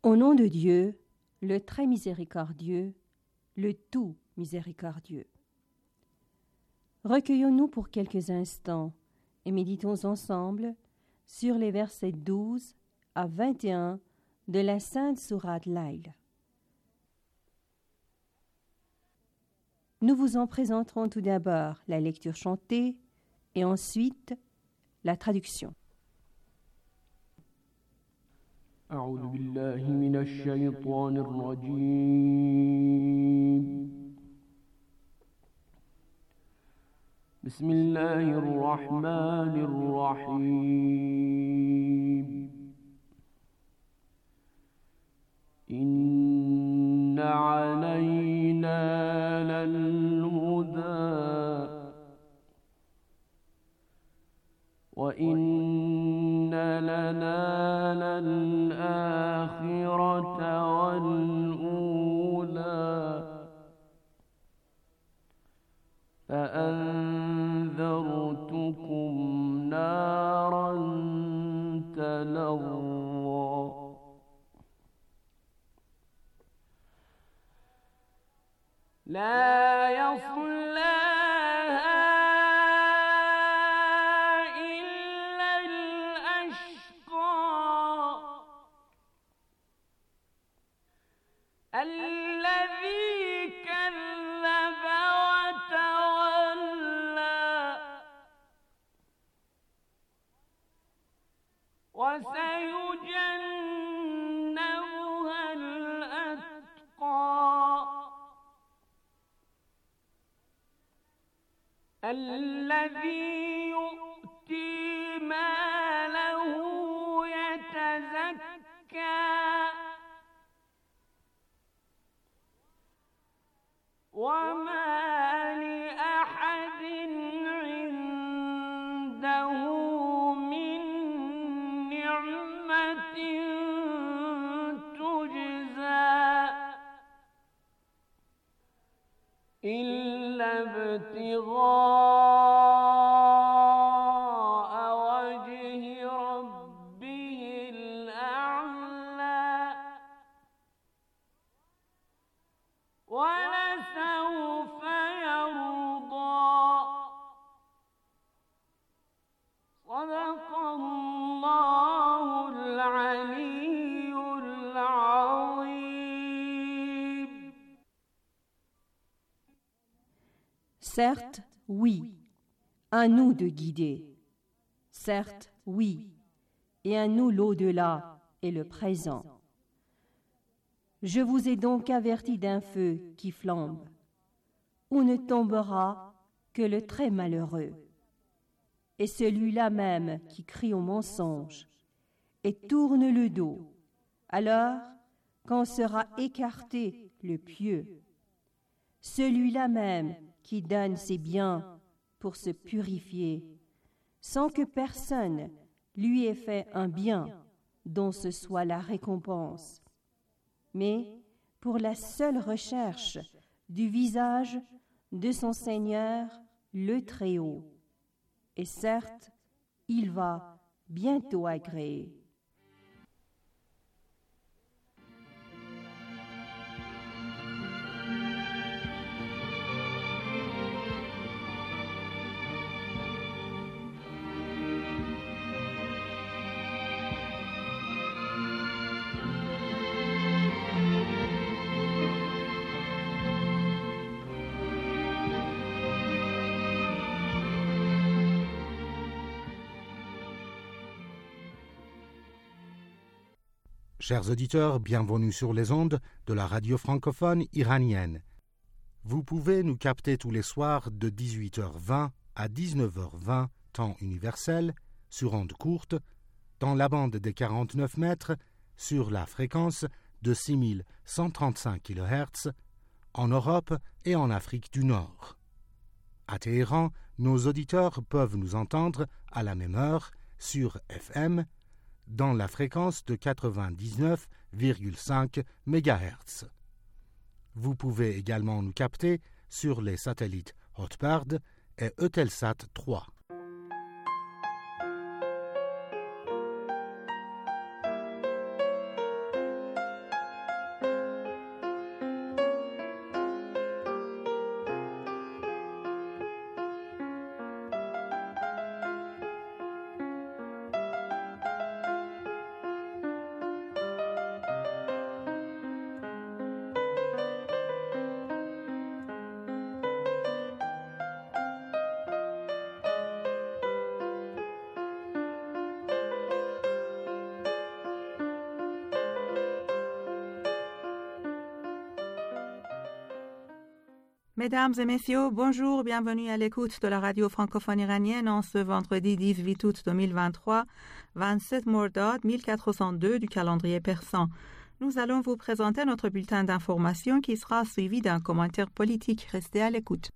Au nom de Dieu, le très miséricordieux, le tout miséricordieux. Recueillons-nous pour quelques instants et méditons ensemble sur les versets 12 à 21 de la Sainte Sourate Laïl. Nous vous en présenterons tout d'abord la lecture chantée et ensuite la traduction. أعوذ بالله من الشيطان الرجيم بسم الله الرحمن الرحيم إن علينا للهدى وإن لنا للآخرة والأولى فأنذرتكم نارا تلظى لا يصلاها إلا الأشقى الذي كذب وتولى وسيجنبها الأتقى الذي يؤتي ماله يتزكى وما لأحد عنده من نعمة تجزى إلا ابتغاء وجه ربه الأعلى ولسوف يرضى صدق الله العلي العظيم. Certes, oui, à nous de guider. Certes, oui, et à nous l'au-delà et le présent. Je vous ai donc averti d'un feu qui flambe, où ne tombera que le très malheureux, et celui-là même qui crie au mensonge, et tourne le dos, alors qu'en sera écarté le pieux, celui-là même qui donne ses biens pour se purifier, sans que personne lui ait fait un bien dont ce soit la récompense, mais pour la seule recherche du visage de son Seigneur le Très-Haut. Et certes, il va bientôt agréer. Chers auditeurs, bienvenue sur les ondes de la radio francophone iranienne. Vous pouvez nous capter tous les soirs de 18h20 à 19h20, temps universel, sur ondes courtes, dans la bande des 49 mètres, sur la fréquence de 6135 kHz, en Europe et en Afrique du Nord. À Téhéran, nos auditeurs peuvent nous entendre à la même heure sur FM, dans la fréquence de 99,5 MHz. Vous pouvez également nous capter sur les satellites Hotbird et Eutelsat 3. Mesdames et messieurs, bonjour, bienvenue à l'écoute de la radio francophone iranienne en ce vendredi 18 août 2023, 27 Mordad 1402 du calendrier persan. Nous allons vous présenter notre bulletin d'information qui sera suivi d'un commentaire politique. Restez à l'écoute.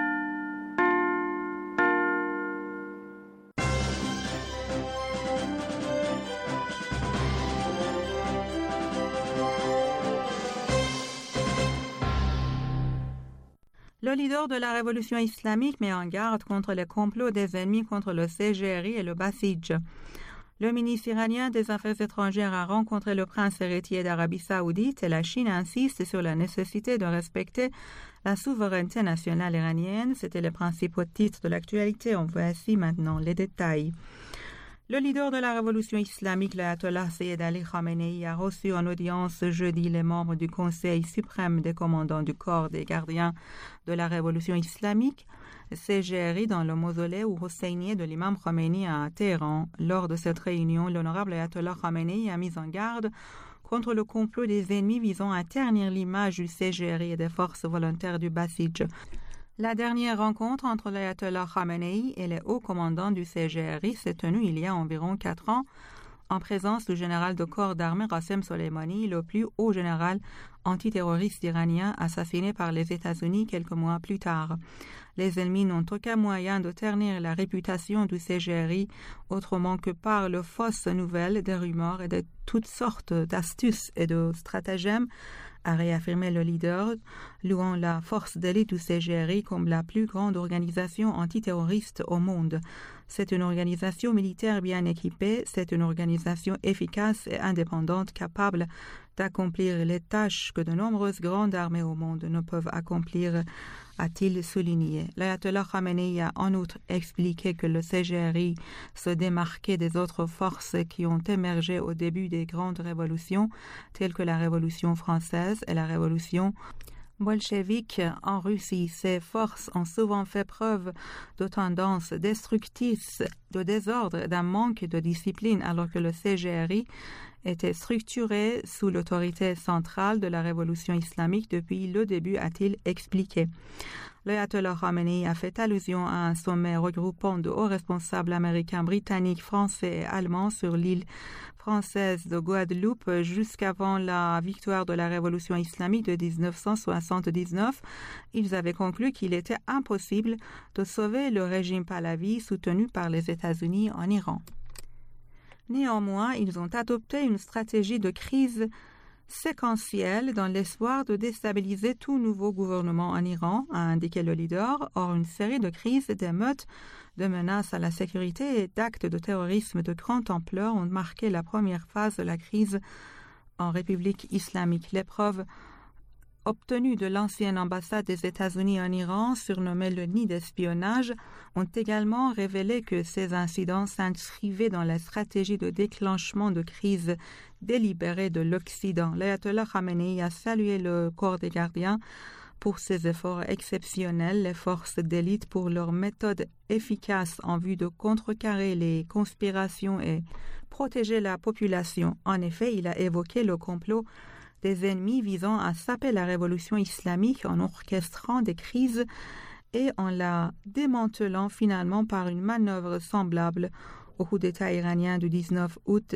Le leader de la révolution islamique met en garde contre les complots des ennemis contre le CGRI et le Basij. Le ministre iranien des Affaires étrangères a rencontré le prince héritier d'Arabie saoudite et la Chine insiste sur la nécessité de respecter la souveraineté nationale iranienne. C'était les principaux titres de l'actualité. On voici maintenant les détails. Le leader de la révolution islamique, l'ayatollah Sayyid Ali Khamenei, a reçu en audience jeudi les membres du Conseil suprême des commandants du corps des gardiens de la révolution islamique, CGRI, dans le mausolée ou Hosseini de l'imam Khomeini à Téhéran. Lors de cette réunion, l'honorable ayatollah Khamenei a mis en garde contre le complot des ennemis visant à ternir l'image du CGRI et des forces volontaires du Basij. La dernière rencontre entre l'ayatollah Khamenei et les hauts commandants du CGRI s'est tenue il y a environ 4 ans en présence du général de corps d'armée Qassem Soleimani, le plus haut général antiterroriste iranien assassiné par les États-Unis quelques mois plus tard. Les ennemis n'ont aucun moyen de ternir la réputation du CGRI autrement que par de fausses nouvelles, des rumeurs et de toutes sortes d'astuces et de stratagèmes, a réaffirmé le leader, louant la force d'élite du CGRI comme la plus grande organisation antiterroriste au monde. C'est une organisation militaire bien équipée, c'est une organisation efficace et indépendante capable d'accomplir les tâches que de nombreuses grandes armées au monde ne peuvent accomplir, a-t-il souligné. L'ayatollah Khamenei a en outre expliqué que le CGRI se démarquait des autres forces qui ont émergé au début des grandes révolutions, telles que la Révolution française et la Révolution bolchevique en Russie. Ces forces ont souvent fait preuve de tendances destructrices, de désordre, d'un manque de discipline, alors que le CGRI était structuré sous l'autorité centrale de la révolution islamique depuis le début, a-t-il expliqué. L'ayatollah Khamenei a fait allusion à un sommet regroupant de hauts responsables américains, britanniques, français et allemands sur l'île française de Guadeloupe jusqu'avant la victoire de la révolution islamique de 1979. Ils avaient conclu qu'il était impossible de sauver le régime Pahlavi soutenu par les États-Unis en Iran. Néanmoins, ils ont adopté une stratégie de crise séquentielle dans l'espoir de déstabiliser tout nouveau gouvernement en Iran, a indiqué le leader. Or, une série de crises, d'émeutes, de menaces à la sécurité et d'actes de terrorisme de grande ampleur ont marqué la première phase de la crise en République islamique. Les preuves obtenues de l'ancienne ambassade des États-Unis en Iran, surnommée le nid d'espionnage, ont également révélé que ces incidents s'inscrivaient dans la stratégie de déclenchement de crises délibérée de l'Occident. L'ayatollah Khamenei a salué le corps des gardiens pour ses efforts exceptionnels, les forces d'élite pour leurs méthodes efficaces en vue de contrecarrer les conspirations et protéger la population. En effet, il a évoqué le complot des ennemis visant à saper la révolution islamique en orchestrant des crises et en la démantelant finalement par une manœuvre semblable au coup d'État iranien du 19 août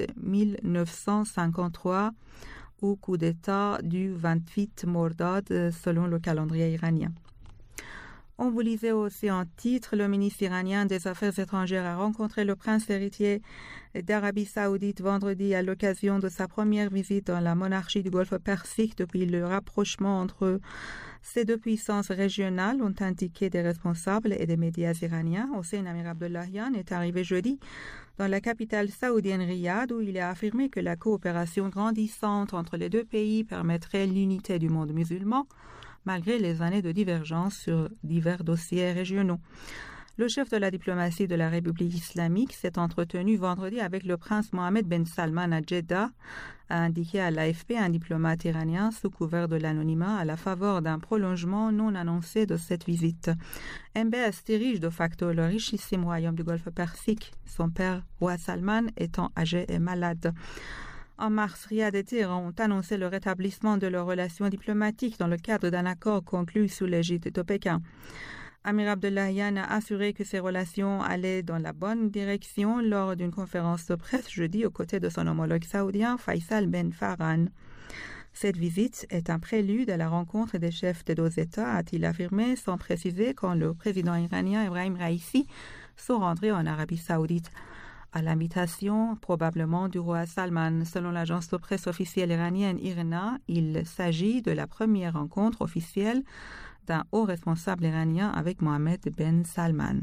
1953 ou coup d'État du 28 Mordad selon le calendrier iranien. On vous lisait aussi en titre, le ministre iranien des Affaires étrangères a rencontré le prince héritier d'Arabie saoudite vendredi à l'occasion de sa première visite dans la monarchie du Golfe Persique depuis le rapprochement entre ces deux puissances régionales, ont indiqué des responsables et des médias iraniens. Hossein Amir Abdollahian est arrivé jeudi dans la capitale saoudienne Riyad, où il a affirmé que la coopération grandissante entre les deux pays permettrait l'unité du monde musulman, malgré les années de divergence sur divers dossiers régionaux. Le chef de la diplomatie de la République islamique s'est entretenu vendredi avec le prince Mohammed Ben Salman à Jeddah, a indiqué à l'AFP un diplomate iranien sous couvert de l'anonymat à la faveur d'un prolongement non annoncé de cette visite. MBS dirige de facto le richissime royaume du Golfe Persique, son père, roi Salman, étant âgé et malade. En mars, Riyad et Téhéran ont annoncé le rétablissement de leurs relations diplomatiques dans le cadre d'un accord conclu sous l'égide de Pékin. Amir Abdollahian a assuré que ces relations allaient dans la bonne direction lors d'une conférence de presse jeudi aux côtés de son homologue saoudien Faisal Ben Farhan. Cette visite est un prélude à la rencontre des chefs des deux États, a-t-il affirmé, sans préciser quand le président iranien Ebrahim Raïssi se rendrait en Arabie saoudite. À l'invitation probablement du roi Salman, selon l'agence de presse officielle iranienne IRNA, il s'agit de la première rencontre officielle d'un haut responsable iranien avec Mohammed Ben Salman.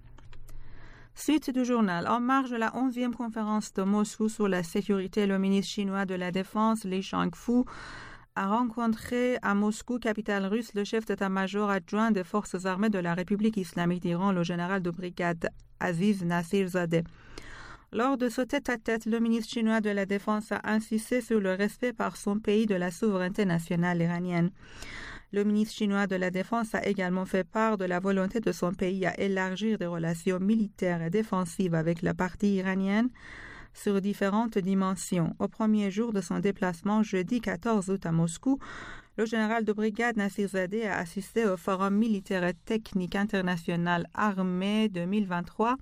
Suite du journal. En marge de la 11e conférence de Moscou sur la sécurité, le ministre chinois de la Défense, Li Shangfu, a rencontré à Moscou, capitale russe, le chef d'état-major adjoint des forces armées de la République islamique d'Iran, le général de brigade Aziz Nasirzadeh. Lors de ce tête-à-tête, le ministre chinois de la Défense a insisté sur le respect par son pays de la souveraineté nationale iranienne. Le ministre chinois de la Défense a également fait part de la volonté de son pays à élargir des relations militaires et défensives avec la partie iranienne sur différentes dimensions. Au premier jour de son déplacement, jeudi 14 août à Moscou, le général de brigade Nasirzadeh a assisté au Forum militaire et technique international armé 2023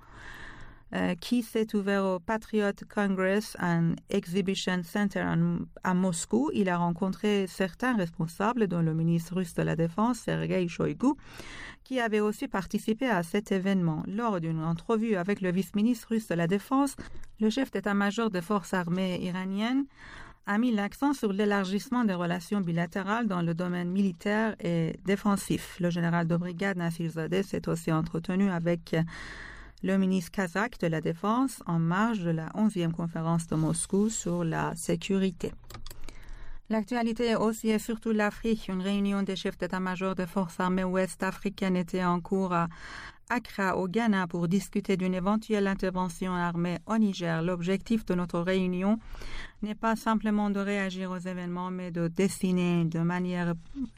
qui s'est ouvert au Patriot Congress and Exhibition Center à Moscou. Il a rencontré certains responsables, dont le ministre russe de la Défense, Sergei Shoigu, qui avait aussi participé à cet événement. Lors d'une entrevue avec le vice-ministre russe de la Défense, le chef d'état-major des forces armées iraniennes a mis l'accent sur l'élargissement des relations bilatérales dans le domaine militaire et défensif. Le général de brigade Nasirzadeh s'est aussi entretenu avec le ministre kazakh de la Défense en marge de la 11e conférence de Moscou sur la sécurité. L'actualité est aussi et surtout l'Afrique. Une réunion des chefs d'état-major des forces armées ouest-africaines était en cours à Accra, au Ghana, pour discuter d'une éventuelle intervention armée au Niger. L'objectif de notre réunion n'est pas simplement de réagir aux événements, mais de dessiner de manière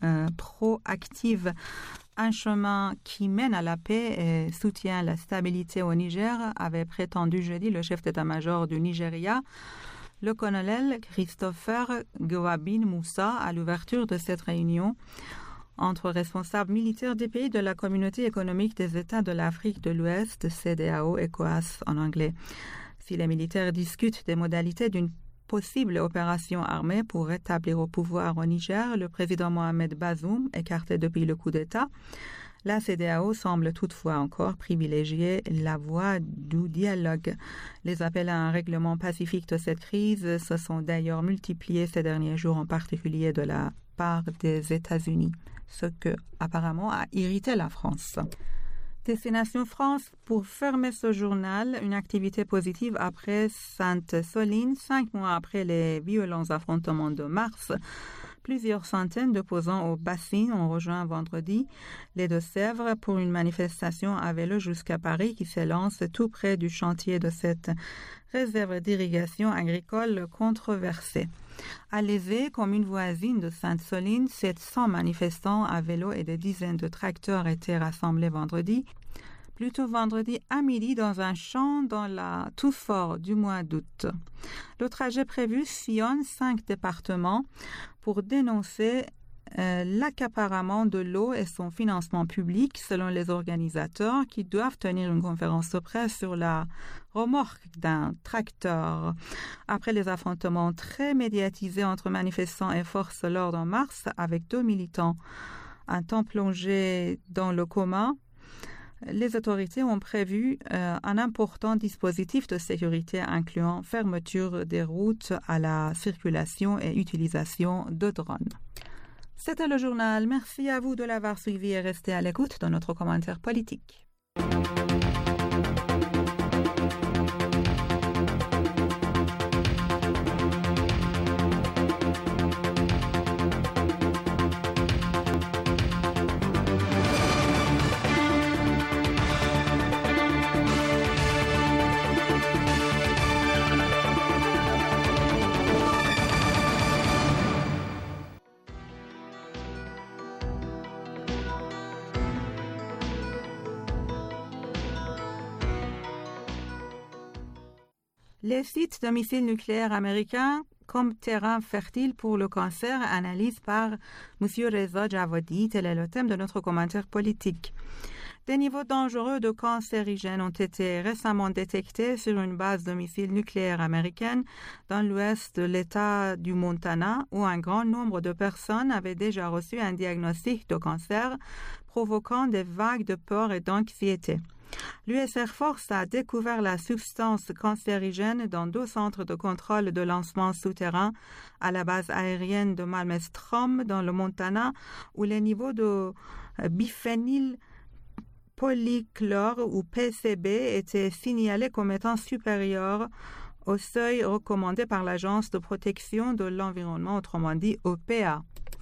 proactive un chemin qui mène à la paix et soutient la stabilité au Niger, avait prétendu jeudi le chef d'état-major du Nigeria, le colonel Christopher Gwabin Moussa, à l'ouverture de cette réunion entre responsables militaires des pays de la Communauté économique des États de l'Afrique de l'Ouest, CEDEAO, ECOWAS en anglais. Si les militaires discutent des modalités d'une possible opération armée pour rétablir au pouvoir au Niger le président Mohamed Bazoum, écarté depuis le coup d'État, la CEDEAO semble toutefois encore privilégier la voie du dialogue. Les appels à un règlement pacifique de cette crise se sont d'ailleurs multipliés ces derniers jours, en particulier de la part des États-Unis, ce que apparemment a irrité la France. Destination France, pour fermer ce journal, une activité positive après Sainte-Soline, 5 mois après les violents affrontements de mars. Plusieurs centaines d'opposants au bassin ont rejoint vendredi les Deux-Sèvres pour une manifestation à vélo jusqu'à Paris qui s'élance tout près du chantier de cette réserve d'irrigation agricole controversée. À Lézé, commune voisine de Sainte-Soline, 700 manifestants à vélo et des dizaines de tracteurs étaient rassemblés vendredi à midi dans un champ dans la Touffort du mois d'août. Le trajet prévu sillonne 5 départements pour dénoncer l'accaparement de l'eau et son financement public selon les organisateurs qui doivent tenir une conférence de presse sur la remorque d'un tracteur. Après les affrontements très médiatisés entre manifestants et forces de l'ordre en mars avec 2 militants un temps plongé dans le coma, les autorités ont prévu un important dispositif de sécurité incluant fermeture des routes à la circulation et utilisation de drones. C'était le journal. Merci à vous de l'avoir suivi et restez à l'écoute de notre commentaire politique. Les sites de missiles nucléaires américains comme terrain fertile pour le cancer, analyse par M. Reza Javadi. Tel est le thème de notre commentaire politique. Des niveaux dangereux de cancérigènes ont été récemment détectés sur une base de missiles nucléaires américaine dans l'ouest de l'État du Montana, où un grand nombre de personnes avaient déjà reçu un diagnostic de cancer, provoquant des vagues de peur et d'anxiété. L'US Air Force a découvert la substance cancérigène dans 2 centres de contrôle de lancement souterrain à la base aérienne de Malmstrom dans le Montana, où les niveaux de biphényl polychlore ou PCB étaient signalés comme étant supérieurs au seuil recommandé par l'Agence de protection de l'environnement, autrement dit OPA.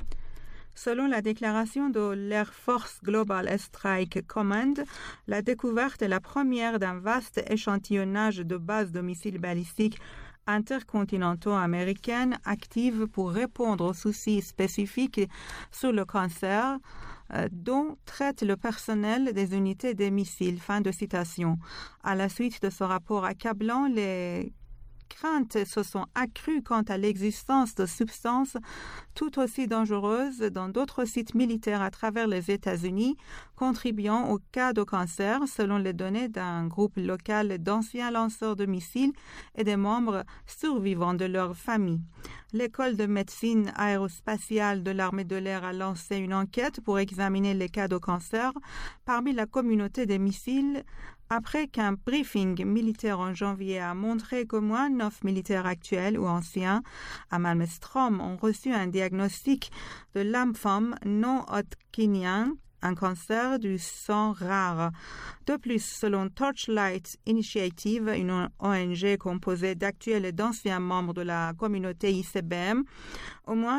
Selon la déclaration de l'Air Force Global Strike Command, la découverte est la première d'un vaste échantillonnage de bases de missiles balistiques intercontinentaux américaines actives pour répondre aux soucis spécifiques sur le cancer dont traite le personnel des unités des missiles. Fin de citation. À la suite de ce rapport accablant, les craintes se sont accrues quant à l'existence de substances tout aussi dangereuses dans d'autres sites militaires à travers les États-Unis, contribuant au cas de cancer, selon les données d'un groupe local d'anciens lanceurs de missiles et des membres survivants de leur famille. L'École de médecine aérospatiale de l'armée de l'air a lancé une enquête pour examiner les cas de cancer parmi la communauté des missiles après qu'un briefing militaire en janvier a montré qu'au moins 9 militaires actuels ou anciens à Malmstrom ont reçu un diagnostic de lymphome non hodgkinien, un cancer du sang rare. De plus, selon Torchlight Initiative, une ONG composée d'actuels et d'anciens membres de la communauté ICBM, au moins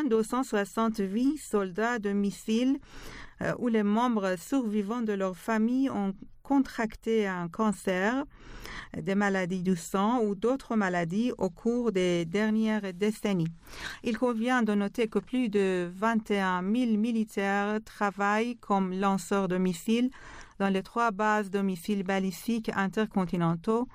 268 soldats de missiles où les membres survivants de leur famille ont contracté un cancer, des maladies du sang ou d'autres maladies au cours des dernières décennies. Il convient de noter que plus de 21 000 militaires travaillent comme lanceurs de missiles dans les 3 bases de missiles balistiques intercontinentaux,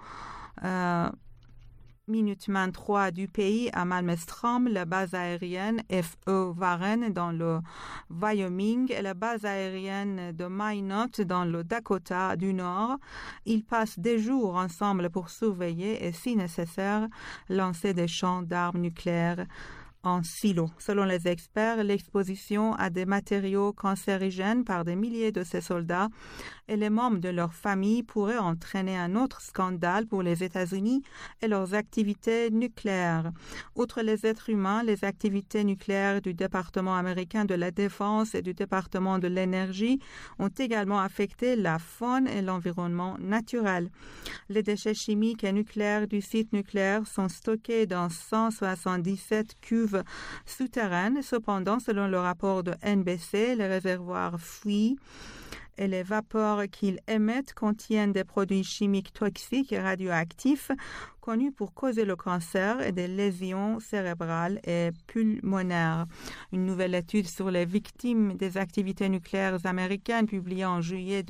Minuteman 3 du pays à Malmstrom, la base aérienne F.E. Warren dans le Wyoming et la base aérienne de Minot dans le Dakota du Nord. Ils passent des jours ensemble pour surveiller et, si nécessaire, lancer des champs d'armes nucléaires en silo. Selon les experts, l'exposition à des matériaux cancérigènes par des milliers de ces soldats et les membres de leur famille pourrait entraîner un autre scandale pour les États-Unis et leurs activités nucléaires. Outre les êtres humains, les activités nucléaires du département américain de la Défense et du département de l'Énergie ont également affecté la faune et l'environnement naturel. Les déchets chimiques et nucléaires du site nucléaire sont stockés dans 177 cuves souterraines. Cependant, selon le rapport de NBC, les réservoirs fuient et les vapeurs qu'ils émettent contiennent des produits chimiques toxiques et radioactifs connus pour causer le cancer et des lésions cérébrales et pulmonaires. Une nouvelle étude sur les victimes des activités nucléaires américaines publiée en juillet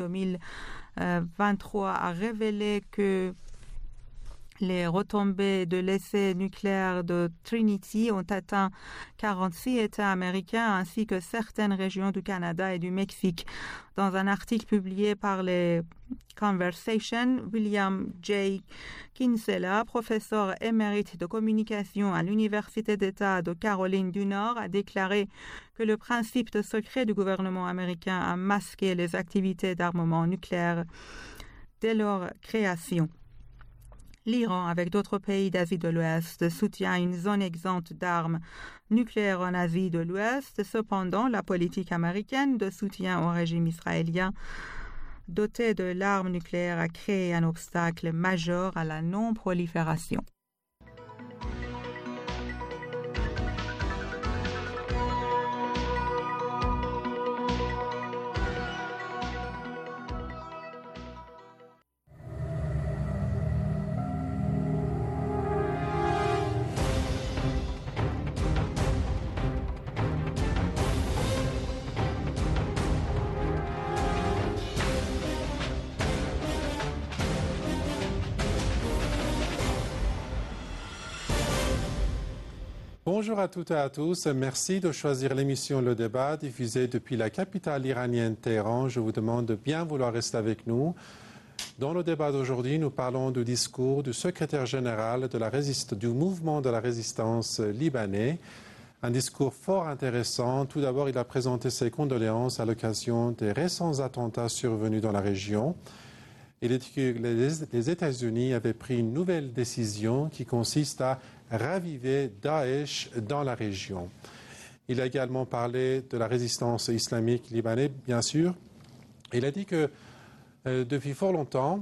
2023 a révélé que les retombées de l'essai nucléaire de Trinity ont atteint 46 États américains ainsi que certaines régions du Canada et du Mexique. Dans un article publié par les Conversation, William J. Kinsella, professeur émérite de communication à l'Université d'État de Caroline du Nord, a déclaré que le principe de secret du gouvernement américain a masqué les activités d'armement nucléaire dès leur création. L'Iran, avec d'autres pays d'Asie de l'Ouest, soutient une zone exempte d'armes nucléaires en Asie de l'Ouest. Cependant, la politique américaine de soutien au régime israélien doté de l'arme nucléaire a créé un obstacle majeur à la non-prolifération. Bonjour à toutes et à tous. Merci de choisir l'émission Le Débat diffusée depuis la capitale iranienne Téhéran. Je vous demande de bien vouloir rester avec nous. Dans le débat d'aujourd'hui, nous parlons du discours du secrétaire général du mouvement de la résistance libanais. Un discours fort intéressant. Tout d'abord, il a présenté ses condoléances à l'occasion des récents attentats survenus dans la région. Il a dit que les États-Unis avaient pris une nouvelle décision qui consiste à raviver Daesh dans la région. Il a également parlé de la résistance islamique libanaise, bien sûr. Il a dit que depuis fort longtemps,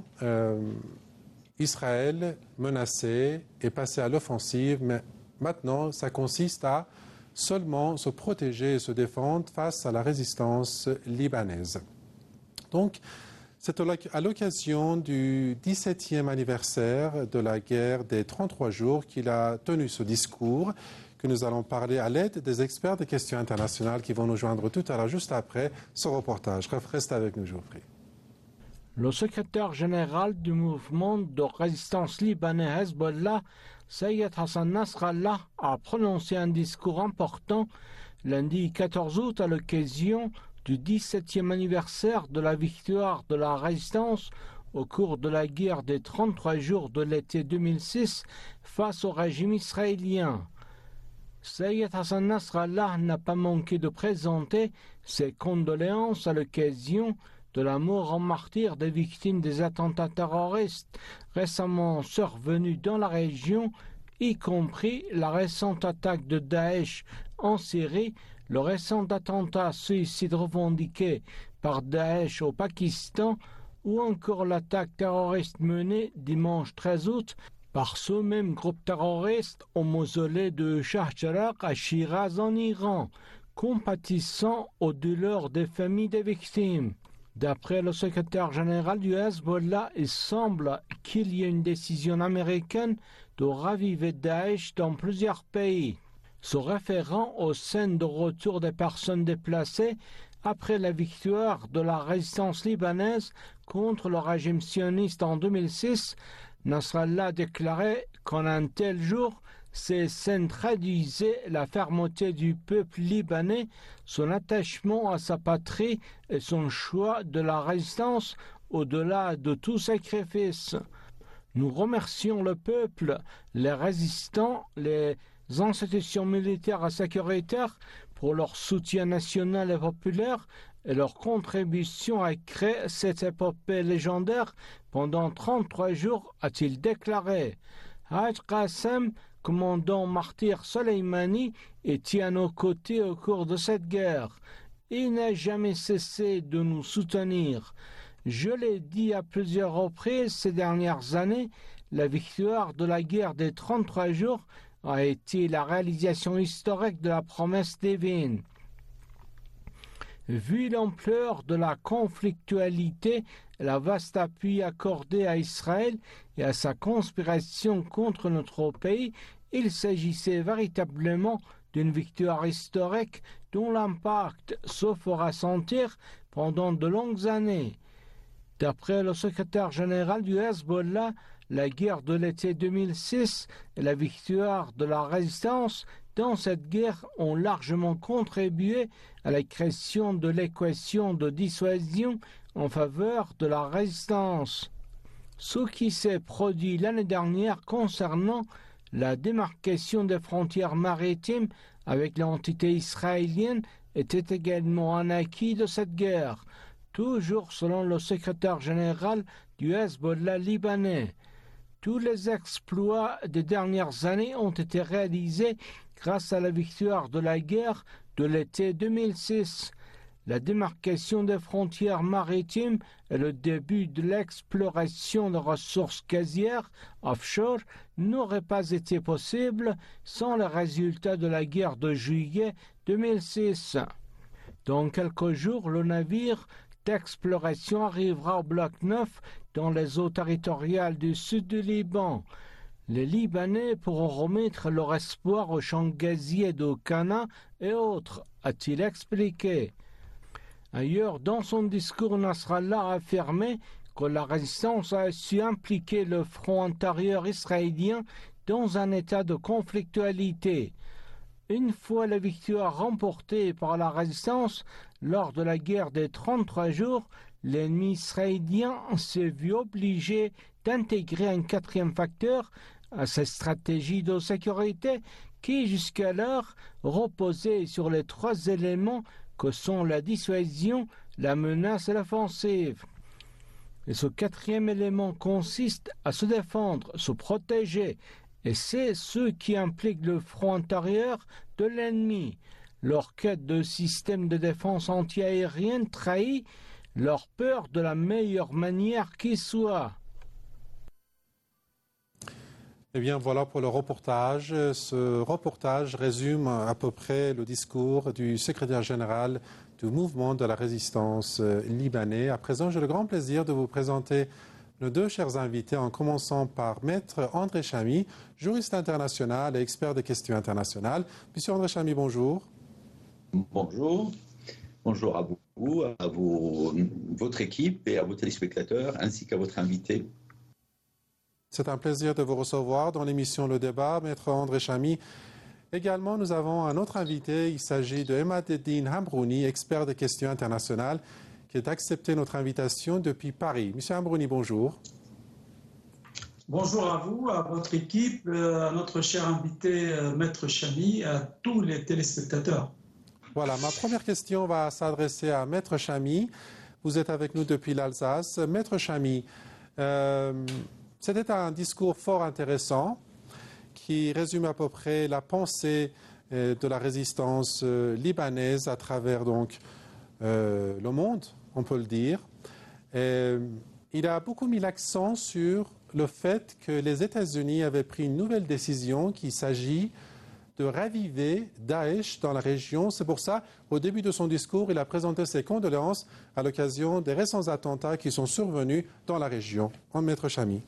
Israël menaçait et passait à l'offensive, mais maintenant, ça consiste à seulement se protéger et se défendre face à la résistance libanaise. Donc, c'est à l'occasion du 17e anniversaire de la guerre des 33 jours qu'il a tenu ce discours que nous allons parler à l'aide des experts des questions internationales qui vont nous joindre tout à l'heure, juste après ce reportage. Reste avec nous, je vous prie. Le secrétaire général du mouvement de résistance libanais Hezbollah, Sayed Hassan Nasrallah, a prononcé un discours important lundi 14 août à l'occasion du 17e anniversaire de la victoire de la résistance au cours de la guerre des 33 jours de l'été 2006 face au régime israélien. Sayed Hassan Nasrallah n'a pas manqué de présenter ses condoléances à l'occasion de la mort en martyr des victimes des attentats terroristes récemment survenus dans la région, y compris la récente attaque de Daesh en Syrie, le récent attentat suicide revendiqué par Daesh au Pakistan ou encore l'attaque terroriste menée dimanche 13 août par ce même groupe terroriste au mausolée de Shah Cheragh à Shiraz en Iran, compatissant aux douleurs des familles des victimes. D'après le secrétaire général du Hezbollah, il semble qu'il y ait une décision américaine de raviver Daesh dans plusieurs pays. Se référant aux scènes de retour des personnes déplacées après la victoire de la résistance libanaise contre le régime sioniste en 2006, Nasrallah déclarait qu'en un tel jour, ces scènes traduisaient la fermeté du peuple libanais, son attachement à sa patrie et son choix de la résistance au-delà de tout sacrifice. Nous remercions le peuple, les résistants, les institutions militaires et sécuritaires pour leur soutien national et populaire et leur contribution à créer cette épopée légendaire pendant 33 jours, a-t-il déclaré. Haj Qassem, commandant martyr Soleimani, était à nos côtés au cours de cette guerre. Il n'a jamais cessé de nous soutenir. Je l'ai dit à plusieurs reprises ces dernières années, la victoire de la guerre des 33 jours a été la réalisation historique de la promesse divine. Vu l'ampleur de la conflictualité et la vaste appui accordé à Israël et à sa conspiration contre notre pays, il s'agissait véritablement d'une victoire historique dont l'impact se fera sentir pendant de longues années. D'après le secrétaire général du Hezbollah, la guerre de l'été 2006 et la victoire de la résistance dans cette guerre ont largement contribué à la création de l'équation de dissuasion en faveur de la résistance. Ce qui s'est produit l'année dernière concernant la démarcation des frontières maritimes avec l'entité israélienne était également un acquis de cette guerre, toujours selon le secrétaire général du Hezbollah libanais. Tous les exploits des dernières années ont été réalisés grâce à la victoire de la guerre de l'été 2006. La démarcation des frontières maritimes et le début de l'exploration de ressources gazières offshore n'auraient pas été possibles sans les résultats de la guerre de juillet 2006. Dans quelques jours, le navire d'exploration arrivera au bloc 9 dans les eaux territoriales du sud du Liban. Les Libanais pourront remettre leur espoir aux champs gaziers de Cana et autres, a-t-il expliqué. Ailleurs, dans son discours, Nasrallah a affirmé que la résistance a su impliquer le front intérieur israélien dans un état de conflictualité. Une fois la victoire remportée par la résistance lors de la guerre des 33 jours, l'ennemi israélien s'est vu obligé d'intégrer un quatrième facteur à sa stratégie de sécurité qui jusqu'alors reposait sur les trois éléments que sont la dissuasion, la menace et l'offensive. Et ce quatrième élément consiste à se défendre, se protéger, et c'est ce qui implique le front intérieur de l'ennemi. Leur quête de système de défense antiaérienne trahit leur peur de la meilleure manière qui soit. Eh bien, voilà pour le reportage. Ce reportage résume à peu près le discours du secrétaire général du mouvement de la résistance libanais. À présent, j'ai le grand plaisir de vous présenter nos deux chers invités, en commençant par Maître André Chamy, juriste international et expert des questions internationales. Monsieur André Chamy, bonjour. Bonjour. Bonjour à vous, à votre équipe et à vos téléspectateurs, ainsi qu'à votre invité. C'est un plaisir de vous recevoir dans l'émission Le Débat, Maître André Chamy. Également, nous avons un autre invité. Il s'agit de Emad-Eddine Hamrouni, expert des questions internationales, qui a accepté notre invitation depuis Paris. Monsieur Hamrouni, bonjour. Bonjour à vous, à votre équipe, à notre cher invité, Maître Chamy, à tous les téléspectateurs. Voilà, ma première question va s'adresser à Maître Chamy. Vous êtes avec nous depuis l'Alsace. Maître Chamy, c'était un discours fort intéressant qui résume à peu près la pensée de la résistance libanaise à travers donc le monde, on peut le dire. Il a beaucoup mis l'accent sur le fait que les États-Unis avaient pris une nouvelle décision, qu'il s'agit de raviver Daesh dans la région. C'est pour ça, au début de son discours, il a présenté ses condoléances à l'occasion des récents attentats qui sont survenus dans la région. Maître Chamy.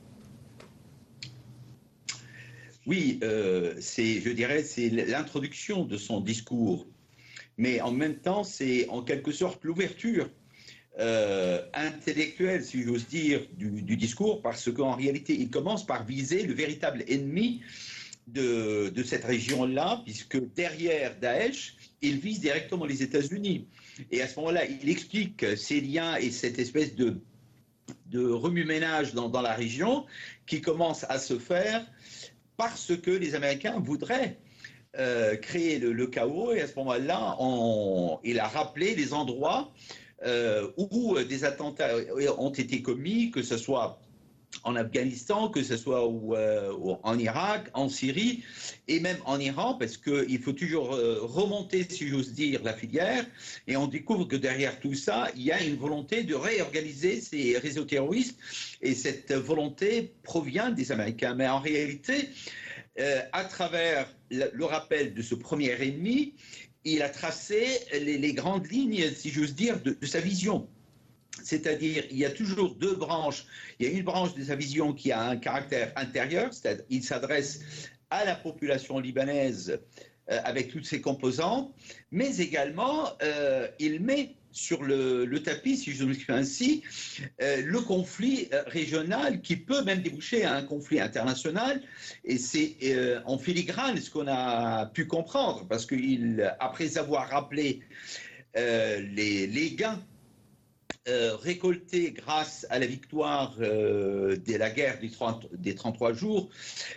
Oui, je dirais c'est l'introduction de son discours, mais en même temps, c'est en quelque sorte l'ouverture intellectuelle, si j'ose dire, du discours, parce qu'en réalité, il commence par viser le véritable ennemi de cette région-là, puisque derrière Daesh, il vise directement les États-Unis. Et à ce moment-là, il explique ces liens et cette espèce de remue-ménage dans la région qui commence à se faire parce que les Américains voudraient créer le chaos. Et à ce moment-là, il a rappelé les endroits où des attentats ont été commis, que ce soit en Afghanistan, que ce soit en Irak, en Syrie et même en Iran, parce qu'il faut toujours remonter, si j'ose dire, la filière, et on découvre que derrière tout ça, il y a une volonté de réorganiser ces réseaux terroristes, et cette volonté provient des Américains. Mais en réalité, à travers le rappel de ce premier ennemi, il a tracé les grandes lignes, si j'ose dire, de sa vision. C'est-à-dire, il y a toujours deux branches. Il y a une branche de sa vision qui a un caractère intérieur, c'est-à-dire il s'adresse à la population libanaise avec toutes ses composantes, mais également il met sur le tapis, si je m'exprime ainsi, le conflit régional qui peut même déboucher à un conflit international. Et c'est en filigrane ce qu'on a pu comprendre, parce qu'après avoir rappelé les gains récolté grâce à la victoire de la guerre des 33 jours,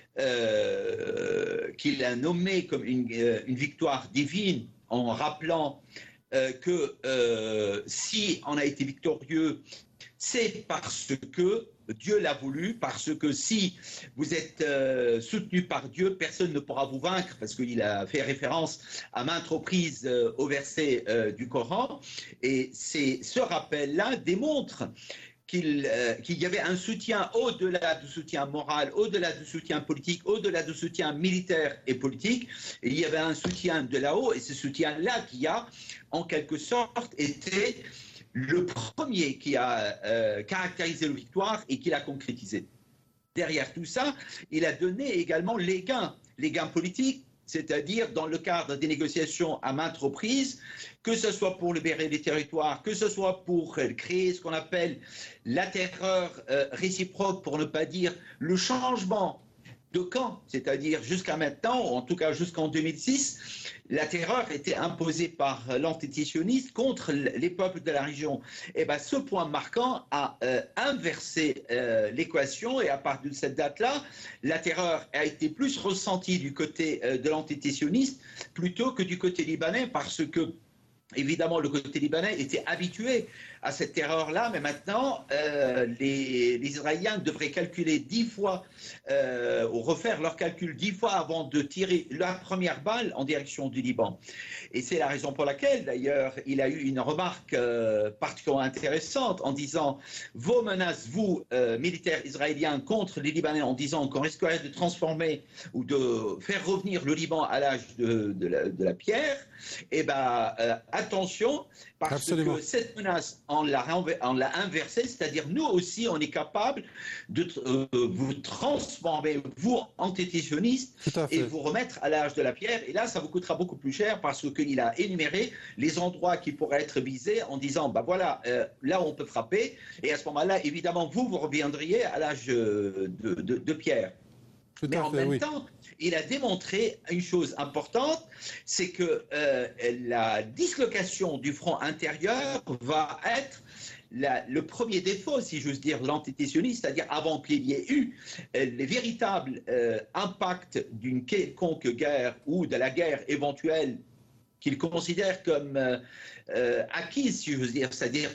qu'il a nommé comme une victoire divine, en rappelant que si on a été victorieux, c'est parce que Dieu l'a voulu, parce que si vous êtes soutenu par Dieu, personne ne pourra vous vaincre, parce qu'il a fait référence à maintes reprises au verset du Coran. Et ce rappel-là démontre qu'il y avait un soutien au-delà du soutien moral, au-delà du soutien politique, au-delà du soutien militaire et politique. Il y avait un soutien de là-haut, et ce soutien-là qui a, en quelque sorte, été le premier qui a caractérisé la victoire et qui l'a concrétisé. Derrière tout ça, il a donné également les gains politiques, c'est-à-dire dans le cadre des négociations à maintes reprises, que ce soit pour libérer les territoires, que ce soit pour créer ce qu'on appelle la terreur réciproque, pour ne pas dire le changement deux camps, c'est-à-dire jusqu'à maintenant, ou en tout cas jusqu'en 2006, la terreur était imposée par l'antisioniste contre les peuples de la région. Et bien, ce point marquant a inversé l'équation, et à partir de cette date-là, la terreur a été plus ressentie du côté de l'antisioniste plutôt que du côté libanais, parce que évidemment, le côté libanais était habitué à cette terreur-là, mais maintenant, les Israéliens devraient calculer 10 fois, ou refaire leur calcul 10 fois avant de tirer la première balle en direction du Liban. Et c'est la raison pour laquelle, d'ailleurs, il a eu une remarque particulièrement intéressante en disant « Vos menaces, vous, militaires israéliens, contre les Libanais, en disant qu'on risquerait de transformer ou de faire revenir le Liban à l'âge de la pierre, eh bien, attention, parce Absolument. que cette menace, on l'a inversée, c'est-à-dire nous aussi, on est capable de vous transformer, vous, antisionistes, et vous remettre à l'âge de la pierre. Et là, ça vous coûtera beaucoup plus cher parce qu'il a énuméré les endroits qui pourraient être visés en disant, bah voilà, là où on peut frapper. Et à ce moment-là, évidemment, vous reviendriez à l'âge de pierre. Mais en même temps, il a démontré une chose importante, c'est que la dislocation du front intérieur va être le premier défaut, si j'ose dire, de l'antisioniste, c'est-à-dire avant qu'il y ait eu les véritables impacts d'une quelconque guerre ou de la guerre éventuelle qu'il considère comme acquise, si j'ose dire, c'est-à-dire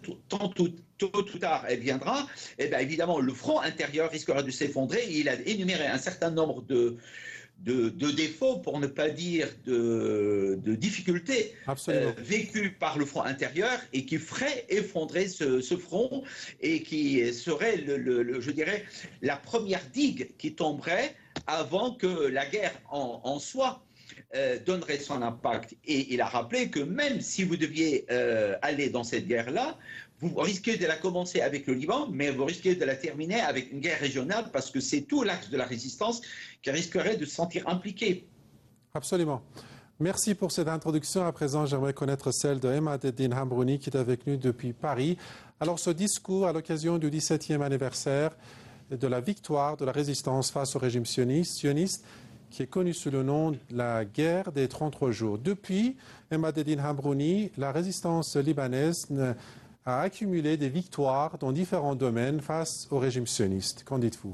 tôt ou tard, elle viendra, et bien évidemment, le front intérieur risquera de s'effondrer. Il a énuméré un certain nombre de défauts, pour ne pas dire de difficultés vécues par le front intérieur et qui ferait effondrer ce front et qui serait, je dirais, la première digue qui tomberait avant que la guerre en soi donnerait son impact. Et il a rappelé que même si vous deviez aller dans cette guerre-là, vous risquez de la commencer avec le Liban, mais vous risquez de la terminer avec une guerre régionale parce que c'est tout l'axe de la résistance qui risquerait de se sentir impliqué. Absolument. Merci pour cette introduction. À présent, j'aimerais connaître celle de Emad Eddin Hambrouni qui est avec nous depuis Paris. Alors, ce discours à l'occasion du 17e anniversaire de la victoire de la résistance face au régime sioniste, qui est connu sous le nom de la guerre des 33 jours. Depuis, Emad Eddin Hambrouni, la résistance libanaise a accumulé des victoires dans différents domaines face au régime sioniste. Qu'en dites-vous?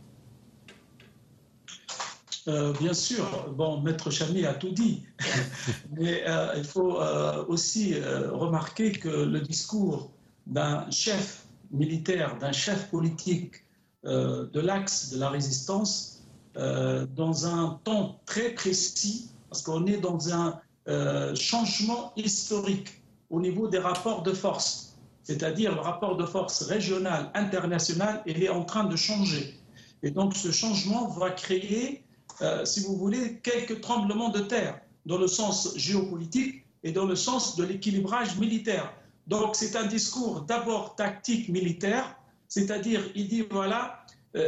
Bien sûr, bon, Maître Chami a tout dit, mais il faut aussi remarquer que le discours d'un chef militaire, d'un chef politique de l'axe de la résistance, dans un temps très précis, parce qu'on est dans un changement historique au niveau des rapports de force. C'est-à-dire le rapport de force régional, international, il est en train de changer. Et donc ce changement va créer, si vous voulez, quelques tremblements de terre dans le sens géopolitique et dans le sens de l'équilibrage militaire. Donc c'est un discours d'abord tactique militaire, c'est-à-dire il dit voilà,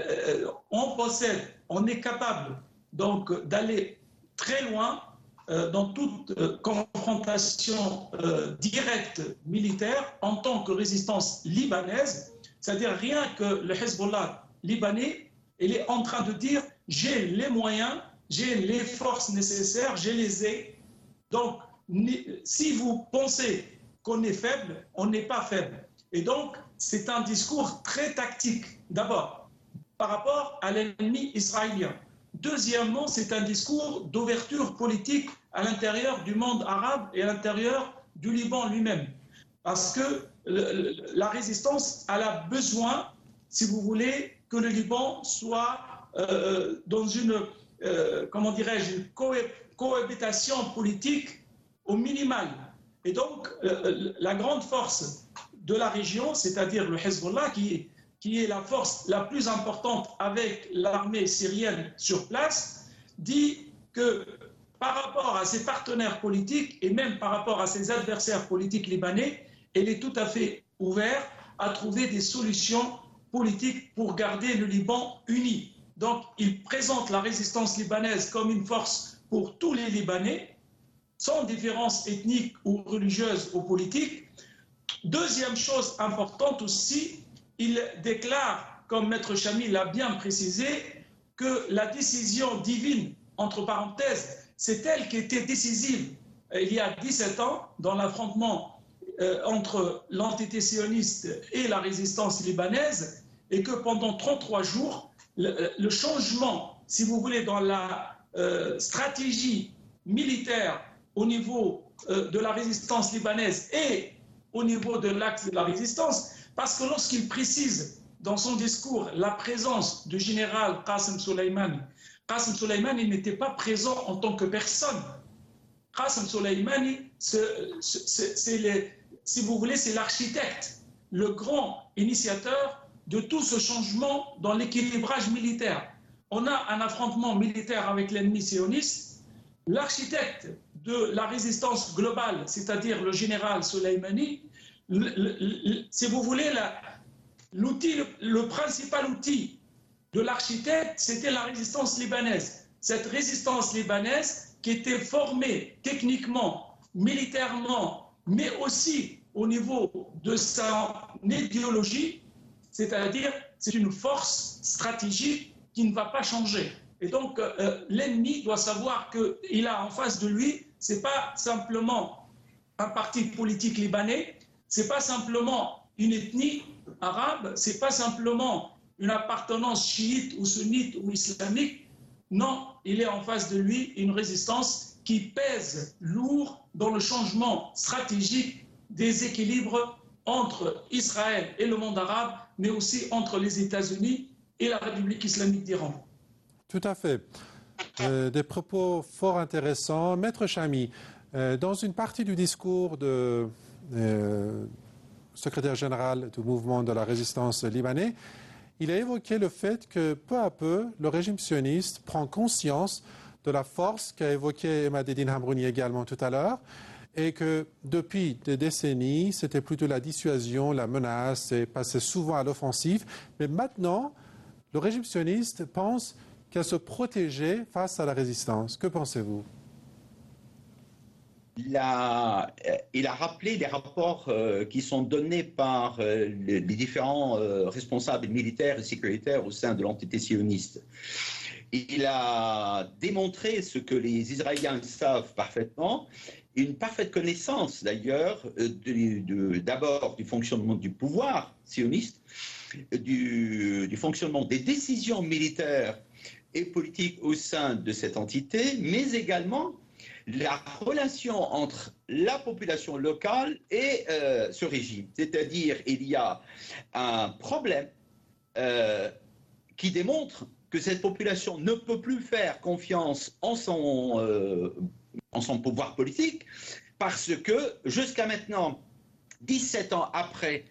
on est capable donc d'aller très loin dans toute confrontation directe militaire en tant que résistance libanaise, c'est-à-dire rien que le Hezbollah libanais, il est en train de dire j'ai les moyens, j'ai les forces nécessaires, je les ai. Donc, si vous pensez qu'on est faible, on n'est pas faible. Et donc, c'est un discours très tactique, d'abord, par rapport à l'ennemi israélien. Deuxièmement, c'est un discours d'ouverture politique à l'intérieur du monde arabe et à l'intérieur du Liban lui-même. Parce que la résistance, elle a besoin, si vous voulez, que le Liban soit dans une, comment dirais-je, une cohabitation politique au minimal. Et donc, la grande force de la région, c'est-à-dire le Hezbollah, qui est la force la plus importante avec l'armée syrienne sur place, dit que par rapport à ses partenaires politiques et même par rapport à ses adversaires politiques libanais, elle est tout à fait ouverte à trouver des solutions politiques pour garder le Liban uni. Donc, il présente la résistance libanaise comme une force pour tous les Libanais, sans différence ethnique ou religieuse ou politique. Deuxième chose importante aussi, il déclare, comme Maître Chami l'a bien précisé, que la décision divine, entre parenthèses, c'est elle qui était décisive il y a 17 ans dans l'affrontement entre l'entité sioniste et la résistance libanaise, et que pendant 33 jours, le changement, si vous voulez, dans la stratégie militaire au niveau de la résistance libanaise et au niveau de l'axe de la résistance, parce que lorsqu'il précise dans son discours la présence du général Qasem Soleimani, il n'était pas présent en tant que personne. Qasem Soleimani, si vous voulez, c'est l'architecte, le grand initiateur de tout ce changement dans l'équilibrage militaire. On a un affrontement militaire avec l'ennemi sioniste. L'architecte de la résistance globale, c'est-à-dire le général Soleimani, si vous voulez, le principal outil de l'architecte, c'était la résistance libanaise. Cette résistance libanaise qui était formée techniquement, militairement, mais aussi au niveau de sa idéologie, c'est-à-dire c'est une force stratégique qui ne va pas changer. Et donc l'ennemi doit savoir qu'il a en face de lui, ce n'est pas simplement un parti politique libanais, ce n'est pas simplement une ethnie arabe, ce n'est pas simplement une appartenance chiite ou sunnite ou islamique. Non, il est en face de lui une résistance qui pèse lourd dans le changement stratégique des équilibres entre Israël et le monde arabe, mais aussi entre les États-Unis et la République islamique d'Iran. Tout à fait. Des propos fort intéressants. Maître Chami, dans une partie du discours du secrétaire général du mouvement de la résistance libanais, il a évoqué le fait que peu à peu, le régime sioniste prend conscience de la force qu'a évoqué Emad-Eddin Hamrouni également tout à l'heure, et que depuis des décennies, c'était plutôt la dissuasion, la menace, et passait souvent à l'offensive. Mais maintenant, le régime sioniste pense qu'à se protéger face à la résistance. Que pensez-vous ? Il a rappelé les rapports qui sont donnés par les différents responsables militaires et sécuritaires au sein de l'entité sioniste. Il a démontré ce que les Israéliens savent parfaitement, une parfaite connaissance d'ailleurs d'abord du fonctionnement du pouvoir sioniste, du fonctionnement des décisions militaires et politiques au sein de cette entité, mais également la relation entre la population locale et ce régime. C'est-à-dire, il y a un problème qui démontre que cette population ne peut plus faire confiance en son pouvoir politique, parce que jusqu'à maintenant, 17 ans après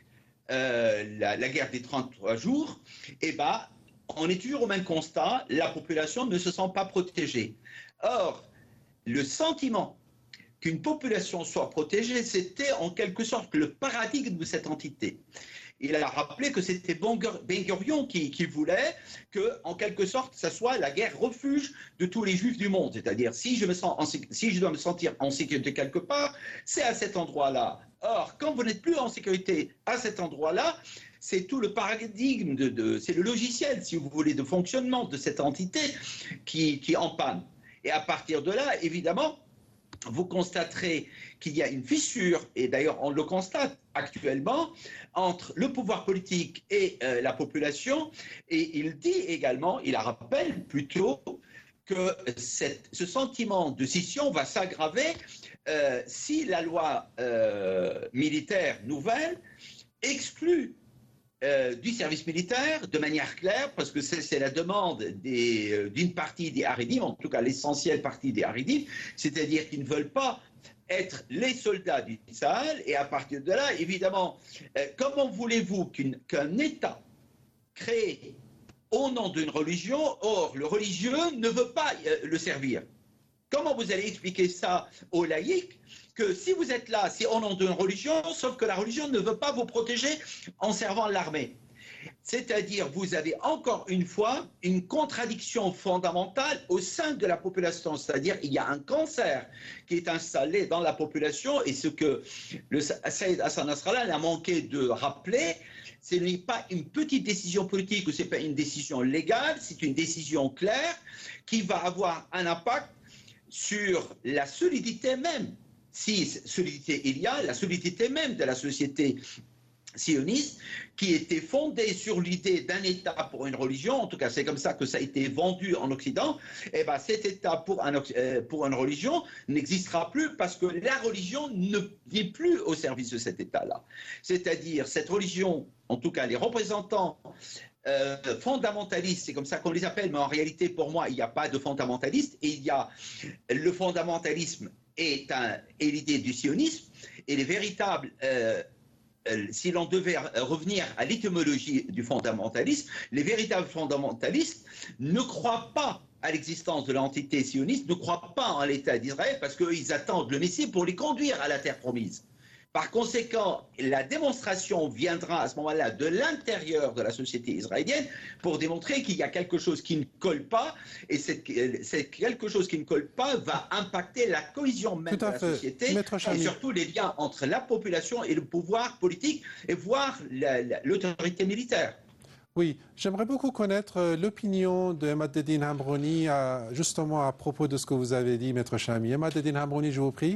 la guerre des 33 jours, on est toujours au même constat, la population ne se sent pas protégée. Or, le sentiment qu'une population soit protégée, c'était en quelque sorte le paradigme de cette entité. Il a rappelé que c'était Ben Gurion qui voulait que, en quelque sorte, ça soit la guerre refuge de tous les juifs du monde. C'est-à-dire, si je dois me sentir en sécurité quelque part, c'est à cet endroit-là. Or, quand vous n'êtes plus en sécurité à cet endroit-là, c'est tout le paradigme, c'est le logiciel, si vous voulez, de fonctionnement de cette entité qui est en panne. Et à partir de là, évidemment, vous constaterez qu'il y a une fissure, et d'ailleurs on le constate actuellement, entre le pouvoir politique et la population. Et il dit également, il rappelle plutôt, que ce sentiment de scission va s'aggraver si la loi militaire nouvelle exclut du service militaire de manière claire, parce que c'est la demande d'une partie des Haridim, en tout cas l'essentielle partie des Haridim, c'est-à-dire qu'ils ne veulent pas être les soldats du Sahel. Et à partir de là, évidemment, comment voulez-vous qu'un État créé au nom d'une religion, or le religieux ne veut pas le servir? Comment vous allez expliquer ça aux laïcs, que si vous êtes là, c'est au nom d'une religion, sauf que la religion ne veut pas vous protéger en servant l'armée? C'est-à-dire, vous avez encore une fois une contradiction fondamentale au sein de la population. C'est-à-dire, il y a un cancer qui est installé dans la population et ce que le Saïd Hassan Nasrallah a manqué de rappeler, ce n'est pas une petite décision politique ou ce n'est pas une décision légale, c'est une décision claire qui va avoir un impact sur la solidité même. Si solidité il y a, la solidité même de la société sioniste qui était fondée sur l'idée d'un État pour une religion, en tout cas c'est comme ça que ça a été vendu en Occident, et bien cet État pour une religion n'existera plus parce que la religion ne vit plus au service de cet État-là. C'est-à-dire cette religion, en tout cas les représentants fondamentalistes, c'est comme ça qu'on les appelle, mais en réalité pour moi il n'y a pas de fondamentaliste, et il y a le fondamentalisme est l'idée du sionisme, et les véritables si l'on devait revenir à l'étymologie du fondamentalisme, les véritables fondamentalistes ne croient pas à l'existence de l'entité sioniste, ne croient pas en l'État d'Israël parce qu'ils attendent le Messie pour les conduire à la terre promise. Par conséquent, la démonstration viendra à ce moment-là de l'intérieur de la société israélienne pour démontrer qu'il y a quelque chose qui ne colle pas, et c'est quelque chose qui ne colle pas va impacter la cohésion même de la société et surtout les liens entre la population et le pouvoir politique et voire l'autorité militaire. Oui, j'aimerais beaucoup connaître l'opinion de Emad-Eddin Hamrouni justement à propos de ce que vous avez dit, Maître Chami. Emad-Eddin Hamrouni, je vous prie.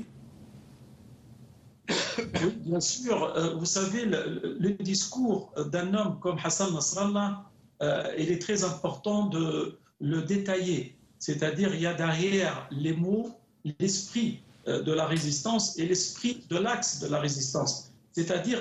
Oui, bien sûr. Vous savez, le discours d'un homme comme Hassan Nasrallah, il est très important de le détailler. C'est-à-dire, il y a derrière les mots l'esprit de la résistance et l'esprit de l'axe de la résistance. C'est-à-dire,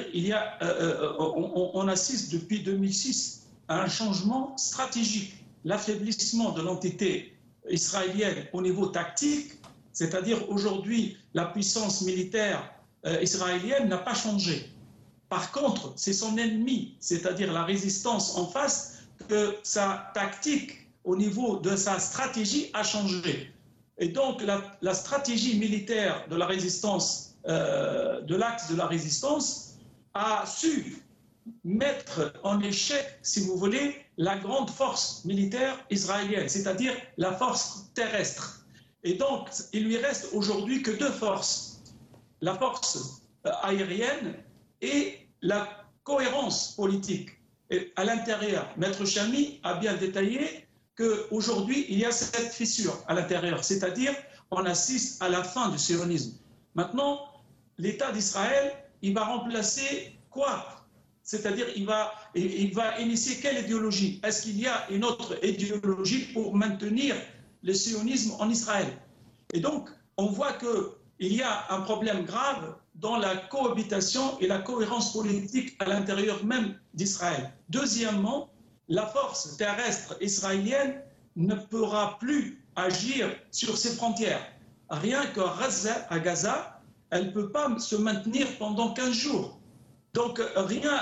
on assiste depuis 2006 à un changement stratégique, l'affaiblissement de l'entité israélienne au niveau tactique. C'est-à-dire, aujourd'hui, la puissance militaire israélienne n'a pas changé. Par contre, c'est son ennemi, c'est-à-dire la résistance en face, que sa tactique au niveau de sa stratégie a changé. Et donc la stratégie militaire de la résistance, de l'axe de la résistance, a su mettre en échec, si vous voulez, la grande force militaire israélienne, c'est-à-dire la force terrestre. Et donc, il lui reste aujourd'hui que deux forces. La force aérienne et la cohérence politique. Et à l'intérieur, Maître Chami a bien détaillé qu'aujourd'hui, il y a cette fissure à l'intérieur, c'est-à-dire on assiste à la fin du sionisme. Maintenant, l'État d'Israël, il va remplacer quoi? C'est-à-dire il va initier quelle idéologie? Est-ce qu'il y a une autre idéologie pour maintenir le sionisme en Israël? Et donc, on voit qu'il y a un problème grave dans la cohabitation et la cohérence politique à l'intérieur même d'Israël. Deuxièmement, la force terrestre israélienne ne pourra plus agir sur ses frontières. Rien qu'à Gaza, elle ne peut pas se maintenir pendant 15 jours. Donc rien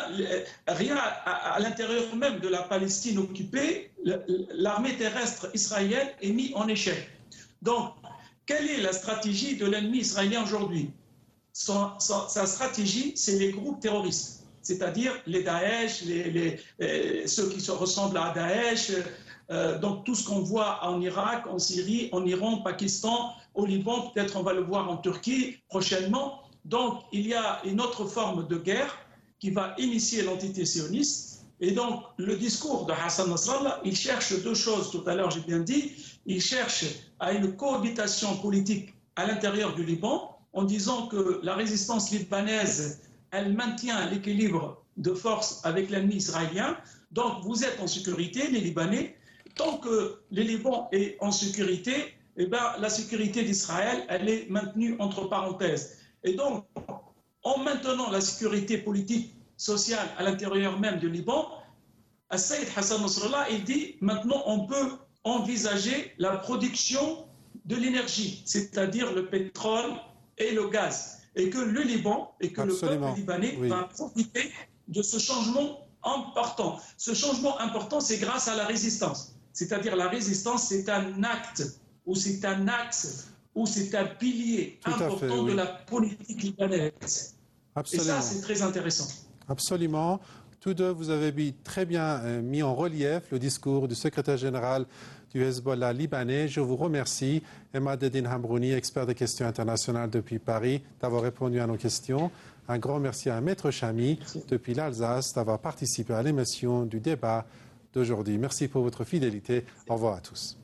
à l'intérieur même de la Palestine occupée, l'armée terrestre israélienne est mise en échec. Donc, quelle est la stratégie de l'ennemi israélien aujourd'hui? Sa stratégie, c'est les groupes terroristes, c'est-à-dire les Daesh, ceux qui se ressemblent à Daesh, donc tout ce qu'on voit en Irak, en Syrie, en Iran, Pakistan, au Liban, peut-être on va le voir en Turquie prochainement. Donc il y a une autre forme de guerre qui va initier l'entité sioniste. Et donc le discours de Hassan Nasrallah, il cherche deux choses, tout à l'heure j'ai bien dit. Il cherche à une cohabitation politique à l'intérieur du Liban en disant que la résistance libanaise, elle maintient l'équilibre de force avec l'ennemi israélien. Donc vous êtes en sécurité, les Libanais. Tant que le Liban est en sécurité, eh bien, la sécurité d'Israël, elle est maintenue entre parenthèses. Et donc, en maintenant la sécurité politique, sociale à l'intérieur même du Liban, Saïd Hassan Nasrallah, il dit maintenant on peut envisager la production de l'énergie, c'est-à-dire le pétrole et le gaz, et que le Liban et que Absolument. le peuple libanais va profiter de ce changement important. Ce changement important, c'est grâce à la résistance. C'est-à-dire la résistance, c'est un acte, ou c'est un axe, ou c'est un pilier important de la politique libanaise. Absolument. Et ça, c'est très intéressant. Absolument. Tous deux, vous avez très bien mis en relief le discours du secrétaire général du Hezbollah libanais. Je vous remercie, Emad Eddin Hamrouni, expert des questions internationales depuis Paris, d'avoir répondu à nos questions. Un grand merci à Maître Chami, depuis l'Alsace, d'avoir participé à l'émission du débat d'aujourd'hui. Merci pour votre fidélité. Au revoir à tous.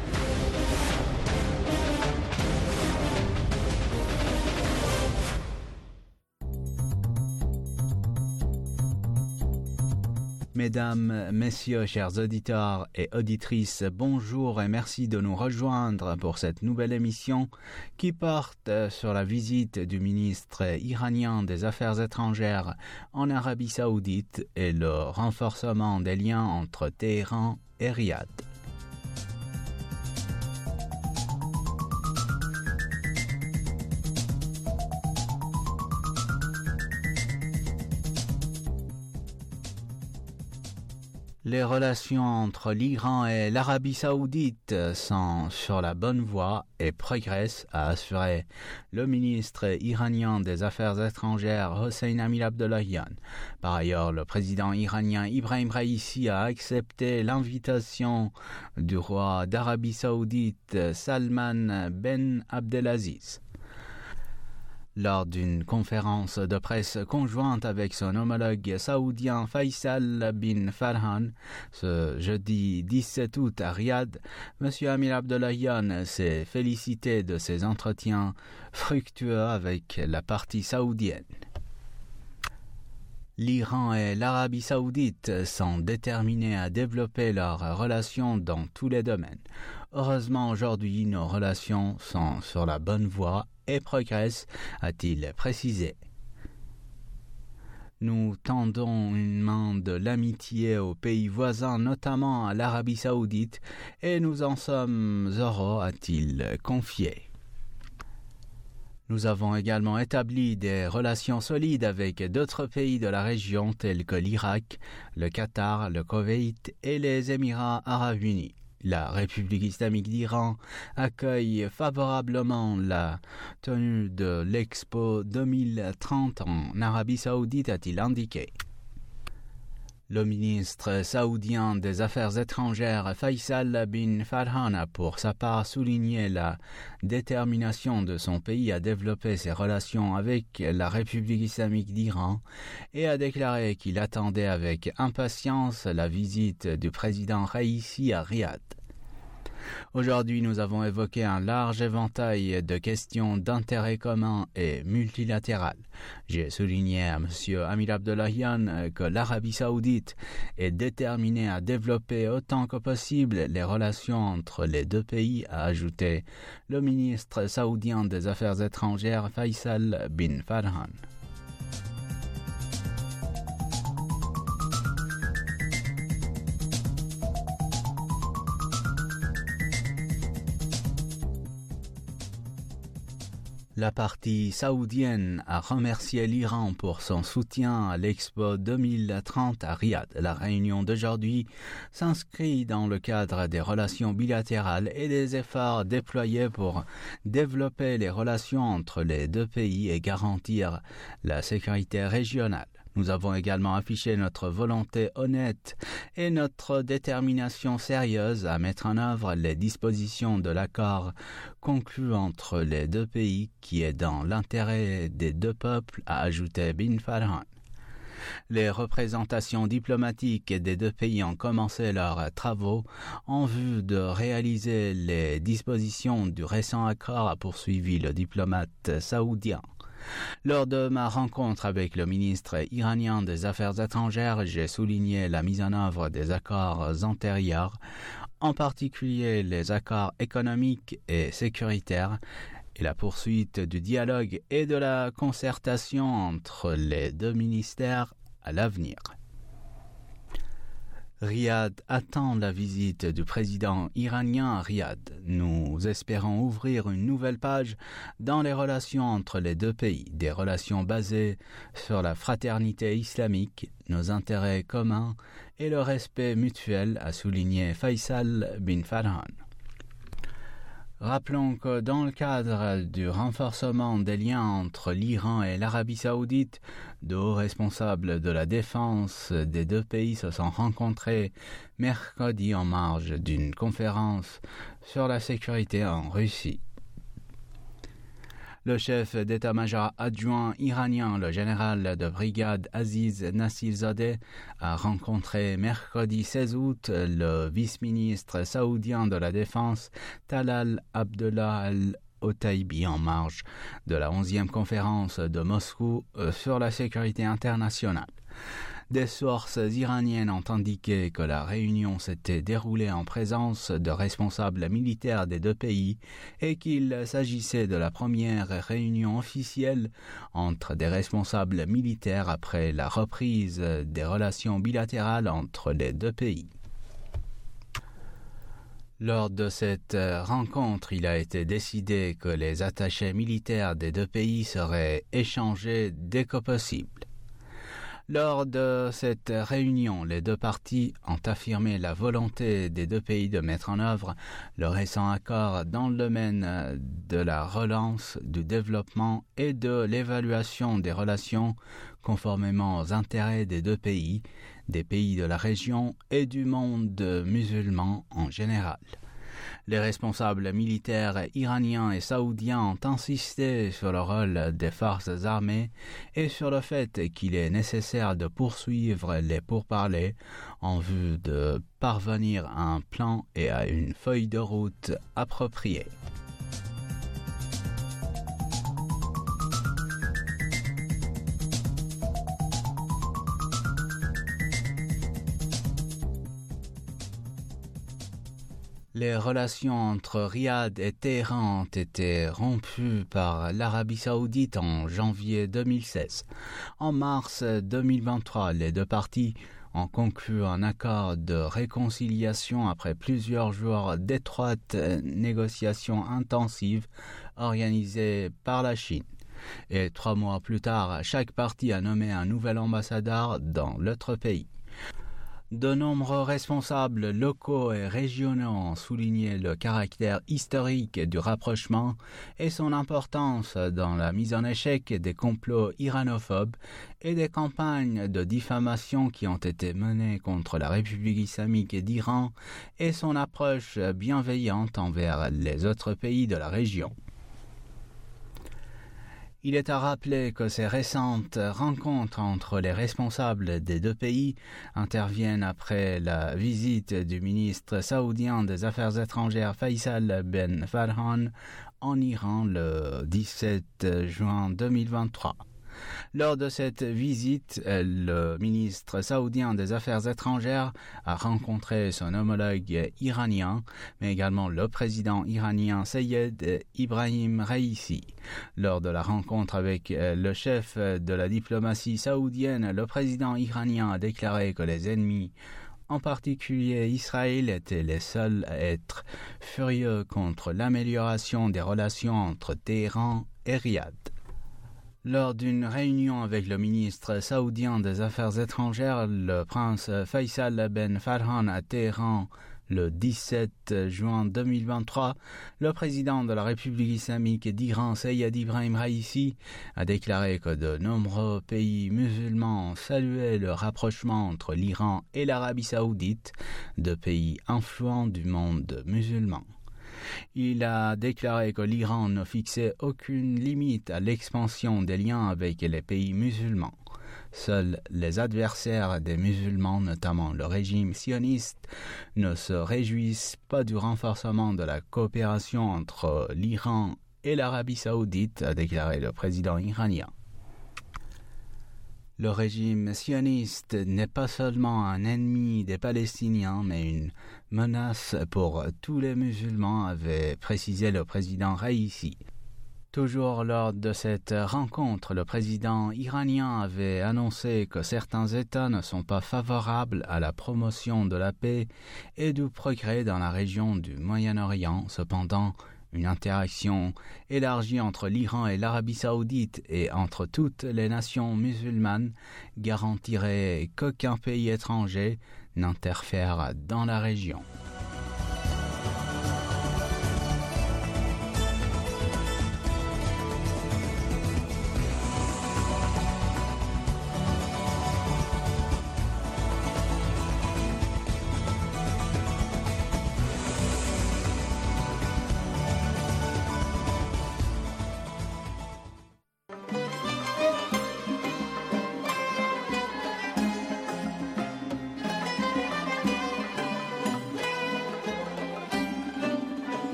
Mesdames, Messieurs, chers auditeurs et auditrices, bonjour et merci de nous rejoindre pour cette nouvelle émission qui porte sur la visite du ministre iranien des Affaires étrangères en Arabie Saoudite et le renforcement des liens entre Téhéran et Riyad. Les relations entre l'Iran et l'Arabie Saoudite sont sur la bonne voie et progressent, a assuré le ministre iranien des Affaires étrangères Hossein Amir-Abdollahian. Par ailleurs, le président iranien Ibrahim Raïssi a accepté l'invitation du roi d'Arabie Saoudite Salman Ben Abdelaziz. Lors d'une conférence de presse conjointe avec son homologue saoudien Faisal bin Farhan, ce jeudi 17 août à Riyad, M. Amir Abdollahian s'est félicité de ses entretiens fructueux avec la partie saoudienne. L'Iran et l'Arabie Saoudite sont déterminés à développer leurs relations dans tous les domaines. Heureusement, aujourd'hui, nos relations sont sur la bonne voie et progresse, a-t-il précisé. Nous tendons une main de l'amitié aux pays voisins, notamment à l'Arabie Saoudite, et nous en sommes heureux, a-t-il confié. Nous avons également établi des relations solides avec d'autres pays de la région tels que l'Irak, le Qatar, le Koweït et les Émirats arabes unis. La République islamique d'Iran accueille favorablement la tenue de l'Expo 2030 en Arabie Saoudite, a-t-il indiqué. Le ministre saoudien des Affaires étrangères Faisal bin Farhan a pour sa part souligné la détermination de son pays à développer ses relations avec la République islamique d'Iran et a déclaré qu'il attendait avec impatience la visite du président Raïssi à Riyad. Aujourd'hui, nous avons évoqué un large éventail de questions d'intérêt commun et multilatéral. J'ai souligné à M. Amir Abdollahian que l'Arabie Saoudite est déterminée à développer autant que possible les relations entre les deux pays, a ajouté le ministre saoudien des Affaires étrangères Faisal bin Farhan. La partie saoudienne a remercié l'Iran pour son soutien à l'Expo 2030 à Riyad. La réunion d'aujourd'hui s'inscrit dans le cadre des relations bilatérales et des efforts déployés pour développer les relations entre les deux pays et garantir la sécurité régionale. Nous avons également affiché notre volonté honnête et notre détermination sérieuse à mettre en œuvre les dispositions de l'accord conclu entre les deux pays qui est dans l'intérêt des deux peuples, a ajouté bin Farhan. Les représentations diplomatiques des deux pays ont commencé leurs travaux en vue de réaliser les dispositions du récent accord, a poursuivi le diplomate saoudien. Lors de ma rencontre avec le ministre iranien des Affaires étrangères, j'ai souligné la mise en œuvre des accords antérieurs, en particulier les accords économiques et sécuritaires, et la poursuite du dialogue et de la concertation entre les deux ministères à l'avenir. Riyad attend la visite du président iranien à Riyad. Nous espérons ouvrir une nouvelle page dans les relations entre les deux pays, des relations basées sur la fraternité islamique, nos intérêts communs et le respect mutuel, a souligné Faisal bin Farhan. Rappelons que dans le cadre du renforcement des liens entre l'Iran et l'Arabie saoudite, de hauts responsables de la défense des deux pays se sont rencontrés mercredi en marge d'une conférence sur la sécurité en Russie. Le chef d'état-major adjoint iranien, le général de brigade Aziz Nasilzadeh, a rencontré mercredi 16 août le vice-ministre saoudien de la Défense, Talal Abdullah al-Otaibi, en marge de la 11e conférence de Moscou sur la sécurité internationale. Des sources iraniennes ont indiqué que la réunion s'était déroulée en présence de responsables militaires des deux pays et qu'il s'agissait de la première réunion officielle entre des responsables militaires après la reprise des relations bilatérales entre les deux pays. Lors de cette rencontre, il a été décidé que les attachés militaires des deux pays seraient échangés dès que possible. Lors de cette réunion, les deux parties ont affirmé la volonté des deux pays de mettre en œuvre le récent accord dans le domaine de la relance, du développement et de l'évaluation des relations conformément aux intérêts des deux pays, des pays de la région et du monde musulman en général. Les responsables militaires iraniens et saoudiens ont insisté sur le rôle des forces armées et sur le fait qu'il est nécessaire de poursuivre les pourparlers en vue de parvenir à un plan et à une feuille de route appropriée. Les relations entre Riyad et Téhéran ont été rompues par l'Arabie saoudite en janvier 2016. En mars 2023, les deux parties ont conclu un accord de réconciliation après plusieurs jours d'étroites négociations intensives organisées par la Chine. Et 3 mois plus tard, chaque partie a nommé un nouvel ambassadeur dans l'autre pays. De nombreux responsables locaux et régionaux ont souligné le caractère historique du rapprochement et son importance dans la mise en échec des complots iranophobes et des campagnes de diffamation qui ont été menées contre la République islamique d'Iran et son approche bienveillante envers les autres pays de la région. Il est à rappeler que ces récentes rencontres entre les responsables des deux pays interviennent après la visite du ministre saoudien des Affaires étrangères Faisal Ben Farhan en Iran le 17 juin 2023. Lors de cette visite, le ministre saoudien des Affaires étrangères a rencontré son homologue iranien, mais également le président iranien Seyed Ibrahim Raïsi. Lors de la rencontre avec le chef de la diplomatie saoudienne, le président iranien a déclaré que les ennemis, en particulier Israël, étaient les seuls à être furieux contre l'amélioration des relations entre Téhéran et Riyad. Lors d'une réunion avec le ministre saoudien des Affaires étrangères, le prince Faisal Ben Farhan à Téhéran, le 17 juin 2023, le président de la République islamique d'Iran, Seyed Ibrahim Raïsi, a déclaré que de nombreux pays musulmans ont salué le rapprochement entre l'Iran et l'Arabie saoudite, deux pays influents du monde musulman. Il a déclaré que l'Iran ne fixait aucune limite à l'expansion des liens avec les pays musulmans. Seuls les adversaires des musulmans, notamment le régime sioniste, ne se réjouissent pas du renforcement de la coopération entre l'Iran et l'Arabie saoudite, a déclaré le président iranien. Le régime sioniste n'est pas seulement un ennemi des Palestiniens, mais une menace pour tous les musulmans, avait précisé le président Raïsi. Toujours lors de cette rencontre, le président iranien avait annoncé que certains États ne sont pas favorables à la promotion de la paix et du progrès dans la région du Moyen-Orient. Cependant, une interaction élargie entre l'Iran et l'Arabie saoudite et entre toutes les nations musulmanes garantirait qu'aucun pays étranger n'interfère dans la région.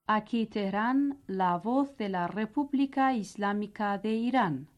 Aquí Teherán, la voz de la República Islámica de Irán.